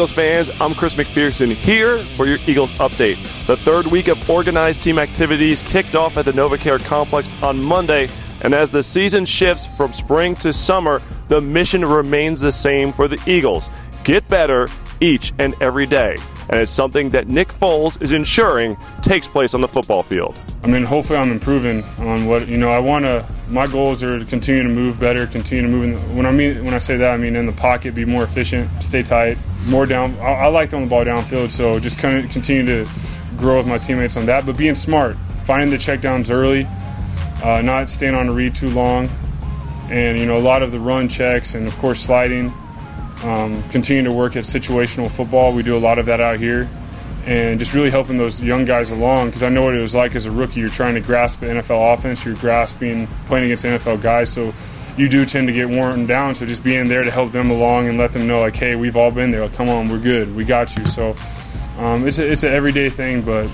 Eagles fans, I'm Chris McPherson here for your Eagles update. The third week of organized team activities kicked off at the NovaCare Complex on Monday, and as the season shifts from spring to summer, the mission remains the same for the Eagles. Get better each and every day. And it's something that Nick Foles is ensuring takes place on the football field. I mean, hopefully I'm improving on what, my goals are to continue to move better, continue to move. When I say that, I mean in the pocket, be more efficient, stay tight, more down. I like throwing the ball downfield, so just kind of continue to grow with my teammates on that. But being smart, finding the checkdowns early, not staying on the read too long, and, a lot of the run checks and, of course, sliding. Continue to work at situational football. We do a lot of that out here, and just really helping those young guys along, because I know what it was like as a rookie. You're trying to grasp the NFL offense, you're grasping playing against NFL guys, so you do tend to get worn down. So just being there to help them along and let them know, like, hey, we've all been there. Like, come on, we're good, we got you. So it's an everyday thing, but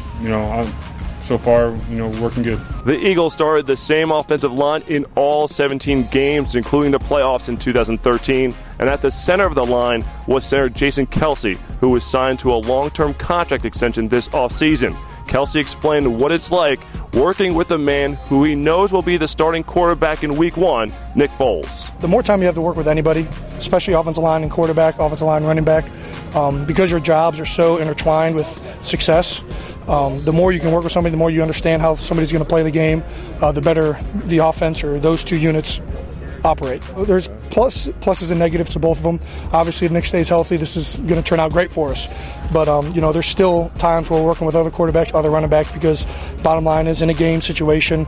so far, working good. The Eagles started the same offensive line in all 17 games, including the playoffs in 2013. And at the center of the line was center Jason Kelce, who was signed to a long-term contract extension this offseason. Kelce explained what it's like working with a man who he knows will be the starting quarterback in Week 1, Nick Foles. The more time you have to work with anybody, especially offensive line and quarterback, offensive line, running back, because your jobs are so intertwined with success, the more you can work with somebody, the more you understand how somebody's going to play the game, the better the offense or those two units operate. There's pluses and negatives to both of them. Obviously, if Nick stays healthy, this is going to turn out great for us. But, there's still times where we're working with other quarterbacks, other running backs, because bottom line is in a game situation,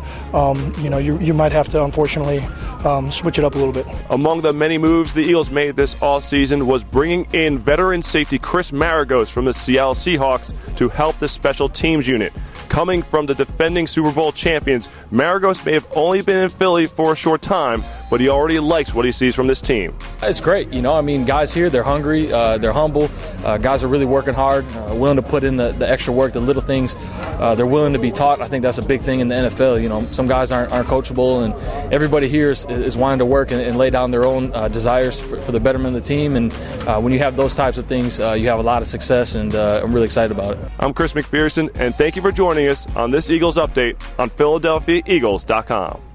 you might have to, unfortunately, switch it up a little bit. Among the many moves the Eagles made this offseason was bringing in veteran safety Chris Maragos from the Seattle Seahawks to help the special teams unit. Coming from the defending Super Bowl champions, Maragos may have only been in Philly for a short time, but he already likes what he sees from this team. It's great. Guys here, they're hungry, they're humble. Guys are really working hard, willing to put in the extra work, the little things. They're willing to be taught. I think that's a big thing in the NFL. Some guys aren't coachable, and everybody here is wanting to work and lay down their own desires for the betterment of the team. And when you have those types of things, you have a lot of success, and I'm really excited about it. I'm Chris McPherson, and thank you for joining us on this Eagles Update on PhiladelphiaEagles.com.